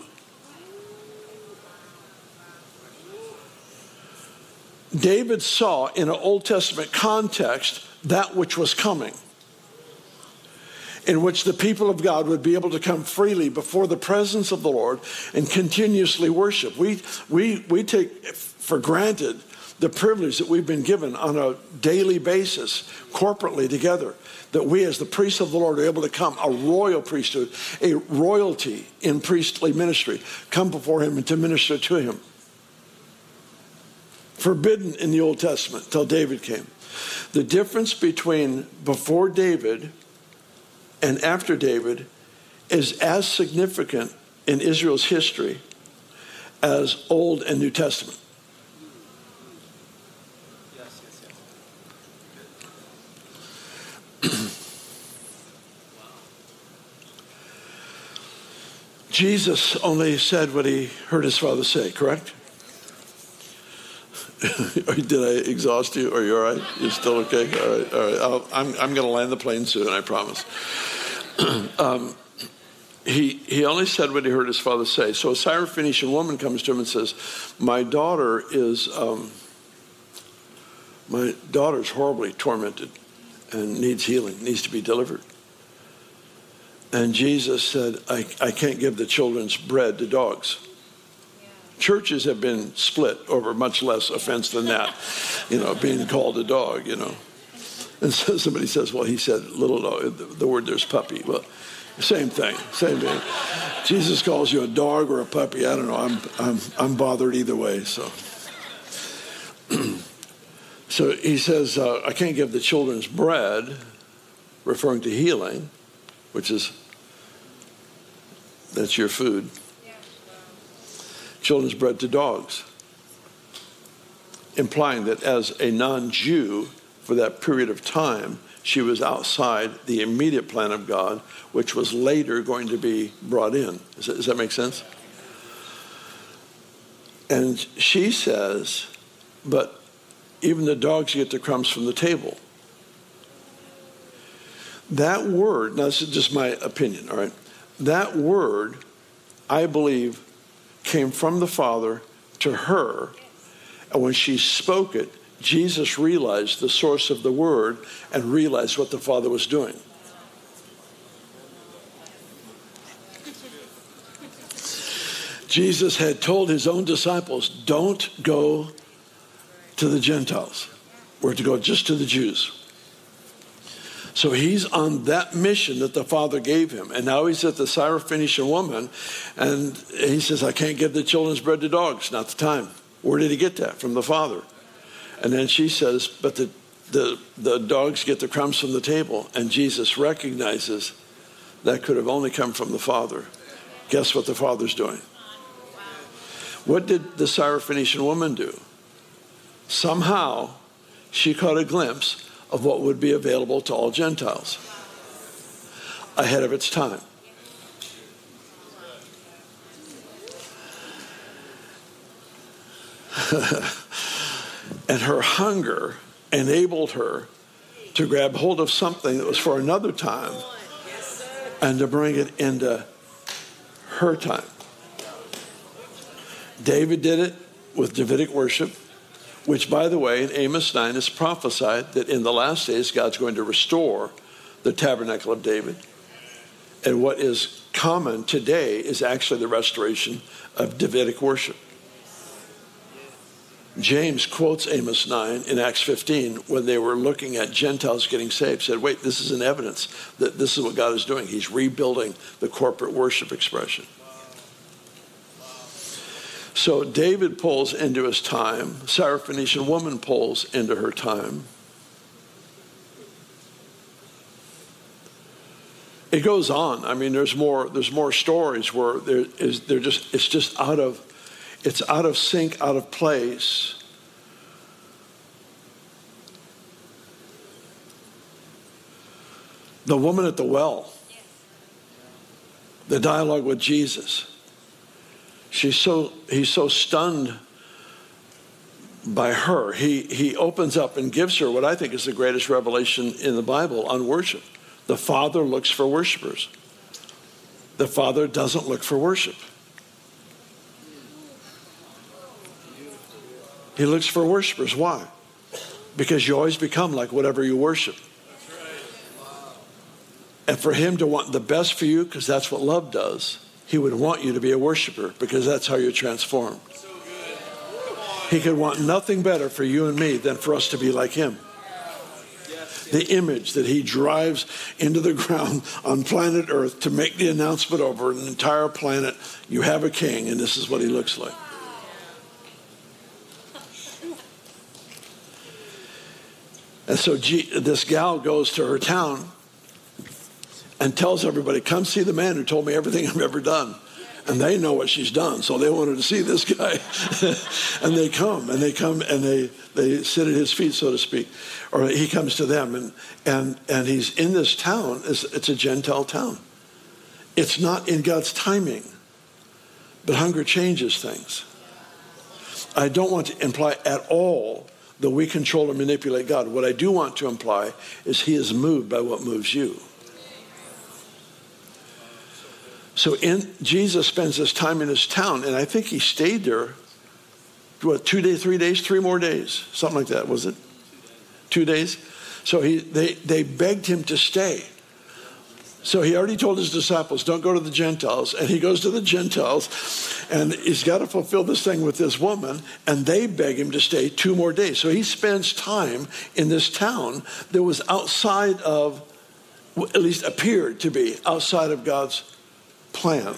David saw in an Old Testament context that which was coming, in which the people of God would be able to come freely before the presence of the Lord and continuously worship. We take for granted the privilege that we've been given on a daily basis, corporately together, that we as the priests of the Lord are able to come, a royal priesthood, a royalty in priestly ministry, come before him and to minister to him. forbidden in the Old Testament till David came. The difference between before David and after David is as significant in Israel's history as Old and New Testament. Jesus only said what he heard his Father say, correct? Did I exhaust you? Are you all right? You're still okay? All right. I'm going to land the plane soon, I promise. He only said what he heard his Father say. So a Syrophoenician woman comes to him and says, my daughter's horribly tormented and needs healing, needs to be delivered. And Jesus said, I can't give the children's bread to dogs. Churches have been split over much less offense than that, being called a dog, And so somebody says, well, he said little dog, the word there's puppy. Well, same thing. Jesus calls you a dog or a puppy. I don't know. I'm bothered either way. So he says, I can't give the children's bread, referring to healing, that's your food. Children's bread to dogs, implying that as a non-Jew for that period of time, she was outside the immediate plan of God, which was later going to be brought in. Does that make sense? And she says, but even the dogs get the crumbs from the table. That word, now this is just my opinion, all right? That word, I believe, came from the Father to her, and when she spoke it, Jesus realized the source of the word and realized what the Father was doing. Jesus had told his own disciples, don't go to the Gentiles. We're to go just to the Jews. So he's on that mission that the Father gave him. And now he's at the Syrophoenician woman, and he says, I can't give the children's bread to dogs. Not the time. Where did he get that? From the Father. And then she says, but the dogs get the crumbs from the table. And Jesus recognizes that could have only come from the Father. Guess what the Father's doing? What did the Syrophoenician woman do? Somehow, she caught a glimpse of what would be available to all Gentiles ahead of its time. And her hunger enabled her to grab hold of something that was for another time and to bring it into her time. David did it with Davidic worship, which, by the way, in Amos 9 is prophesied that in the last days God's going to restore the tabernacle of David. And what is common today is actually the restoration of Davidic worship. James quotes Amos 9 in Acts 15 when they were looking at Gentiles getting saved, said, wait, this is an evidence that this is what God is doing. He's rebuilding the corporate worship expression. So David pulls into his time. Syrophoenician woman pulls into her time. It goes on. I mean, there's more stories where it's just out of sync, out of place. The woman at the well. The dialogue with Jesus. He's so stunned by her. He opens up and gives her what I think is the greatest revelation in the Bible on worship. The Father looks for worshipers. The Father doesn't look for worship. He looks for worshipers. Why? Because you always become like whatever you worship. And for him to want the best for you, because that's what love does, he would want you to be a worshiper, because that's how you're transformed. He could want nothing better for you and me than for us to be like him. The image that he drives into the ground on planet Earth to make the announcement over an entire planet, you have a king, and this is what he looks like. And so this gal goes to her town and tells everybody, come see the man who told me everything I've ever done. And they know what she's done, so they wanted to see this guy. And they come and they sit at his feet, so to speak. Or he comes to them, and he's in this town. It's a Gentile town. It's not in God's timing, but hunger changes things. I don't want to imply at all that we control or manipulate God. What I do want to imply is he is moved by what moves you. So Jesus spends his time in his town, and I think he stayed there, 2 days, 3 days, 3 more days, something like that, was it? 2 days? So they begged him to stay. So he already told his disciples, don't go to the Gentiles. And he goes to the Gentiles, and he's got to fulfill this thing with this woman, and they beg him to stay 2 more days. So he spends time in this town that was outside of, at least appeared to be, outside of God's plan.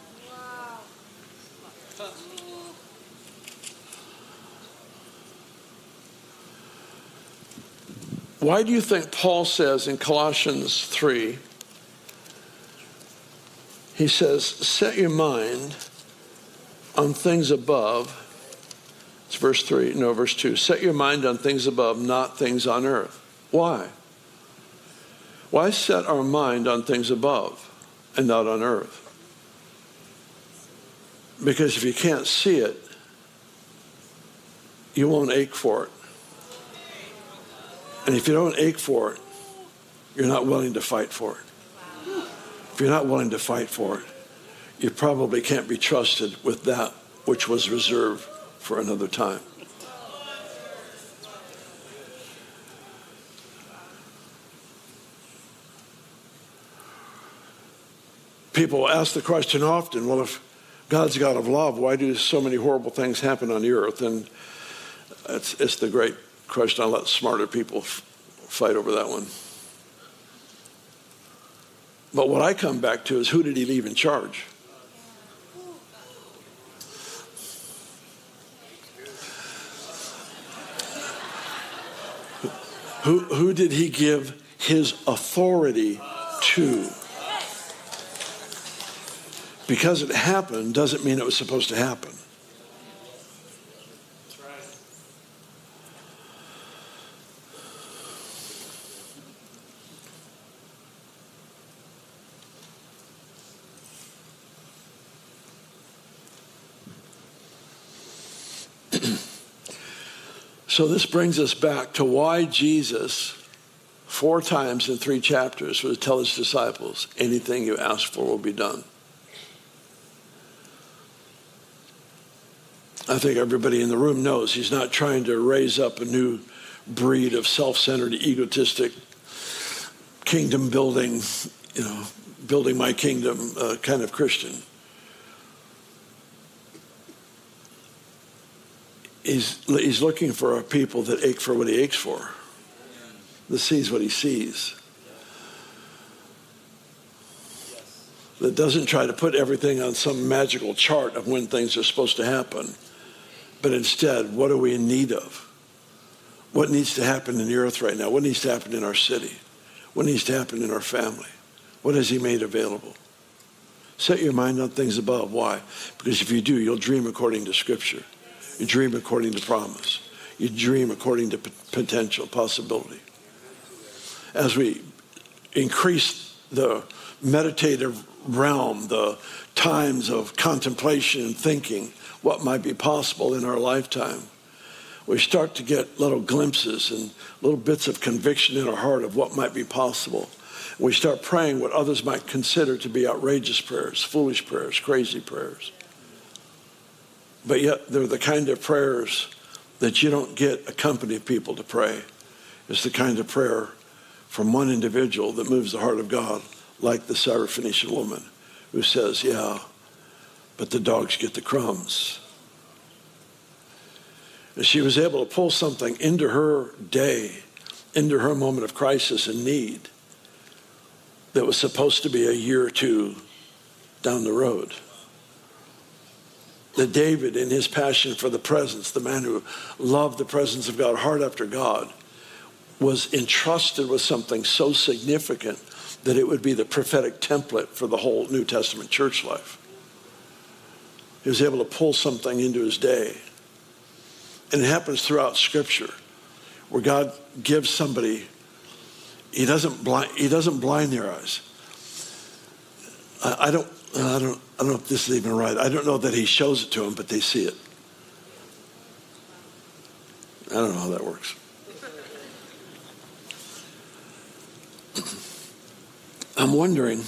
Why do you think Paul says in Colossians 3, he says, set your mind on things above. It's verse 2. Set your mind on things above, not things on earth. Why? Why set our mind on things above and not on earth? Because if you can't see it, you won't ache for it. And if you don't ache for it, you're not willing to fight for it. If you're not willing to fight for it, you probably can't be trusted with that which was reserved for another time. People ask the question often, well, if God's God of love, why do so many horrible things happen on the earth? And it's the great question. I'll let smarter people fight over that one. But what I come back to is, who did he leave in charge? Who did he give his authority to? Because it happened doesn't mean it was supposed to happen. That's right. So this brings us back to why Jesus, 4 times in 3 chapters, would tell his disciples, anything you ask for will be done. I think everybody in the room knows he's not trying to raise up a new breed of self-centered, egotistic, kingdom building, building my kingdom kind of Christian. He's looking for a people that ache for what he aches for, that sees what he sees, that doesn't try to put everything on some magical chart of when things are supposed to happen. But instead, what are we in need of? What needs to happen in the earth right now? What needs to happen in our city? What needs to happen in our family? What has he made available? Set your mind on things above. Why? Because if you do, you'll dream according to Scripture. You dream according to promise. You dream according to potential, possibility. As we increase the meditative realm, the times of contemplation and thinking, what might be possible in our lifetime, we start to get little glimpses and little bits of conviction in our heart of what might be possible. We start praying what others might consider to be outrageous prayers, foolish prayers, crazy prayers. But yet they're the kind of prayers that you don't get a company of people to pray. It's the kind of prayer from one individual that moves the heart of God, like the Syrophoenician woman who says, yeah, but the dogs get the crumbs. And she was able to pull something into her day, into her moment of crisis and need that was supposed to be a year or 2 down the road. That David, in his passion for the presence, the man who loved the presence of God, heart after God, was entrusted with something so significant that it would be the prophetic template for the whole New Testament church life. He was able to pull something into his day. And it happens throughout Scripture where God gives somebody, he doesn't blind their eyes. I don't know if this is even right. I don't know that he shows it to them, but they see it. I don't know how that works. I'm wondering,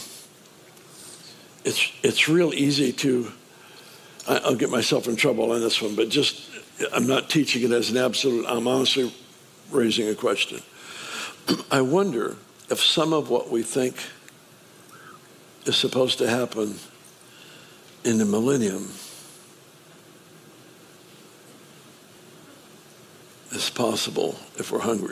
it's real easy to, I'll get myself in trouble on this one, but just, I'm not teaching it as an absolute, I'm honestly raising a question. I wonder if some of what we think is supposed to happen in the millennium is possible if we're hungry.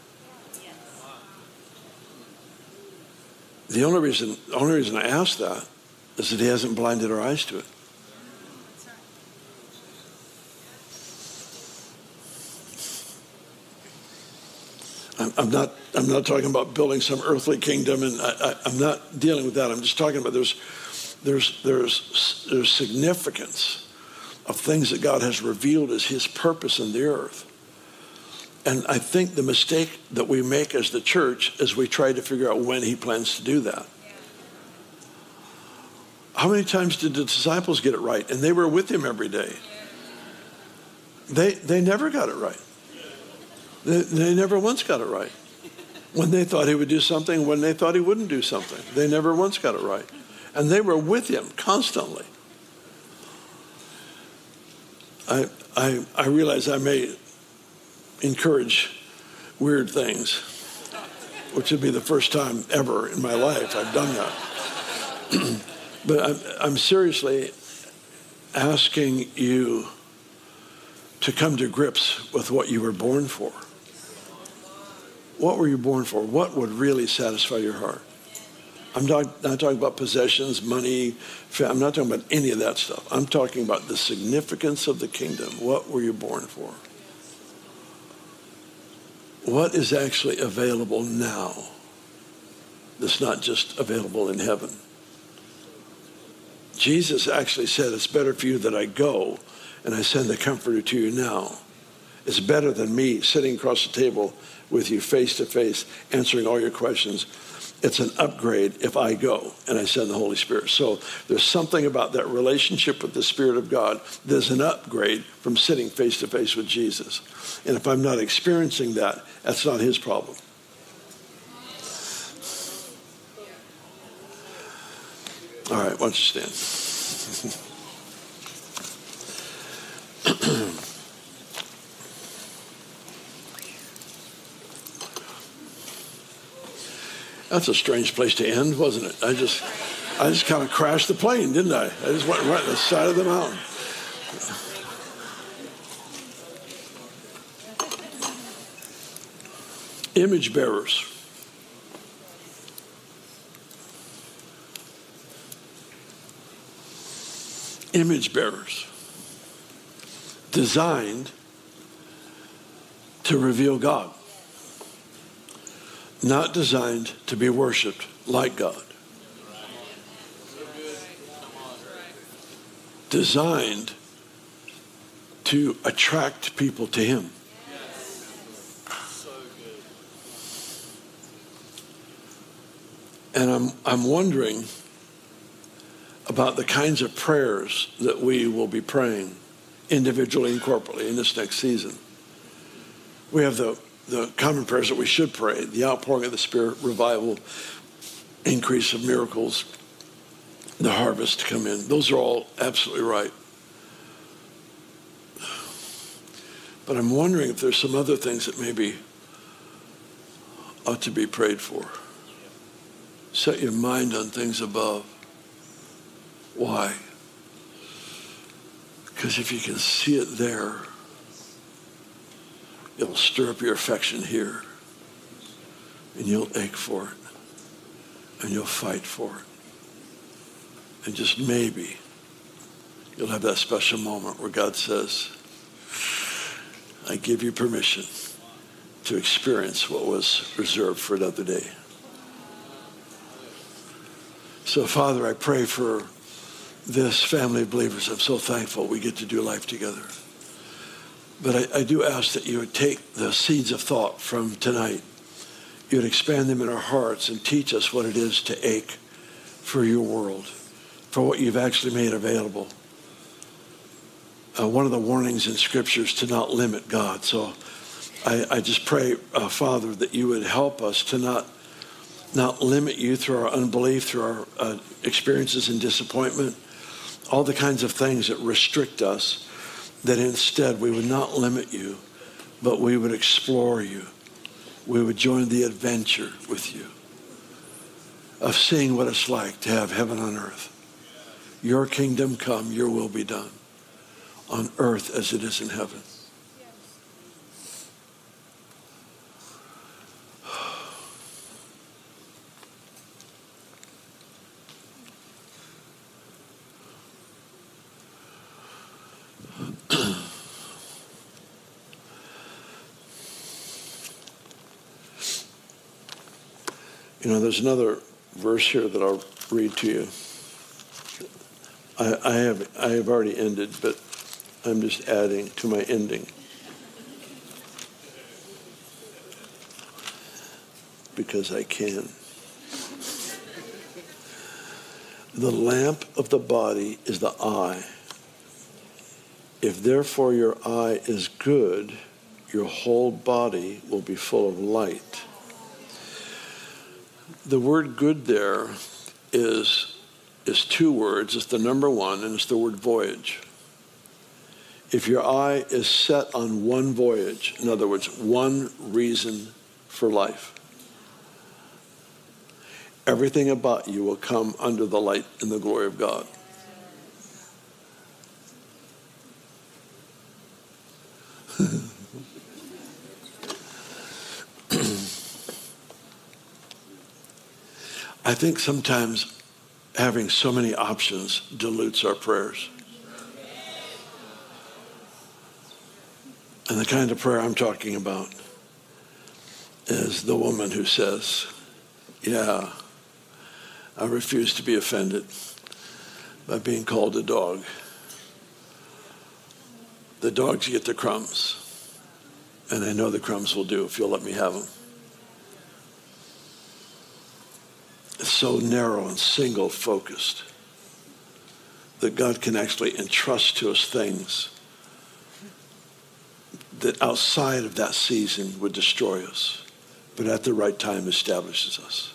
The only reason I ask that is that he hasn't blinded our eyes to it. I'm not talking about building some earthly kingdom, and I'm not dealing with that. I'm just talking about there's significance of things that God has revealed as his purpose in the earth. And I think the mistake that we make as the church is we try to figure out when he plans to do that. How many times did the disciples get it right? And they were with him every day. They never got it right. They never once got it right. When they thought he would do something, when they thought he wouldn't do something. They never once got it right. And they were with him constantly. I realize I may encourage weird things, which would be the first time ever in my life I've done that. But I'm seriously asking you to come to grips with what you were born for. What were you born for? What would really satisfy your heart? I'm not talking about possessions, money. I'm not talking about any of that stuff. I'm talking about the significance of the kingdom. What were you born for? What is actually available now that's not just available in heaven? Jesus actually said, it's better for you that I go and I send the Comforter to you now. It's better than me sitting across the table with you face to face, answering all your questions. It's an upgrade if I go and I send the Holy Spirit. So there's something about that relationship with the Spirit of God. There's an upgrade from sitting face to face with Jesus. And if I'm not experiencing that, that's not his problem. All right, why don't you stand? That's a strange place to end, wasn't it? I just kind of crashed the plane, didn't I? I just went right to the side of the mountain. Image bearers. Image bearers. Designed to reveal God. Not designed to be worshiped like God. Designed to attract people to him. And I'm wondering about the kinds of prayers that we will be praying individually and corporately in this next season. We have the common prayers that we should pray: the outpouring of the Spirit, revival, increase of miracles, the harvest to come in. Those are all absolutely right. But I'm wondering if there's some other things that maybe ought to be prayed for. Set your mind on things above. Why? Because if you can see it there, it'll stir up your affection here. And you'll ache for it. And you'll fight for it. And just maybe you'll have that special moment where God says, I give you permission to experience what was reserved for another day. So, Father, I pray for this family of believers. I'm so thankful we get to do life together. But I do ask that you would take the seeds of thought from tonight. You would expand them in our hearts and teach us what it is to ache for your world, for what you've actually made available. One of the warnings in Scripture is to not limit God. So I just pray, Father, that you would help us to not limit you through our unbelief, through our experiences and disappointment, all the kinds of things that restrict us, that instead we would not limit you, but we would explore you. We would join the adventure with you of seeing what it's like to have heaven on earth. Your kingdom come, your will be done on earth as it is in heaven. You know, there's another verse here that I'll read to you. I have already ended, but I'm just adding to my ending. Because I can. The lamp of the body is the eye. If therefore your eye is good, your whole body will be full of light. The word good there is two words. It's the number one, and it's the word voyage. If your eye is set on one voyage, in other words, one reason for life, everything about you will come under the light and the glory of God. I think sometimes having so many options dilutes our prayers. And the kind of prayer I'm talking about is the woman who says, yeah, I refuse to be offended by being called a dog. The dogs get the crumbs, and I know the crumbs will do if you'll let me have them. It's so narrow and single focused that God can actually entrust to us things that outside of that season would destroy us, but at the right time establishes us.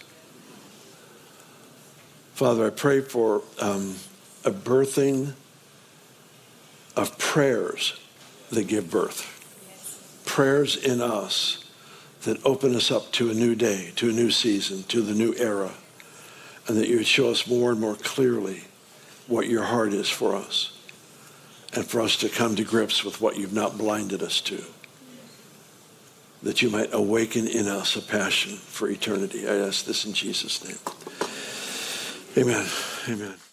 Father, I pray for a birthing of prayers that give birth. Prayers in us that open us up to a new day, to a new season, to the new era, and that you would show us more and more clearly what your heart is for us, and for us to come to grips with what you've not blinded us to, that you might awaken in us a passion for eternity. I ask this in Jesus' name. Amen. Amen.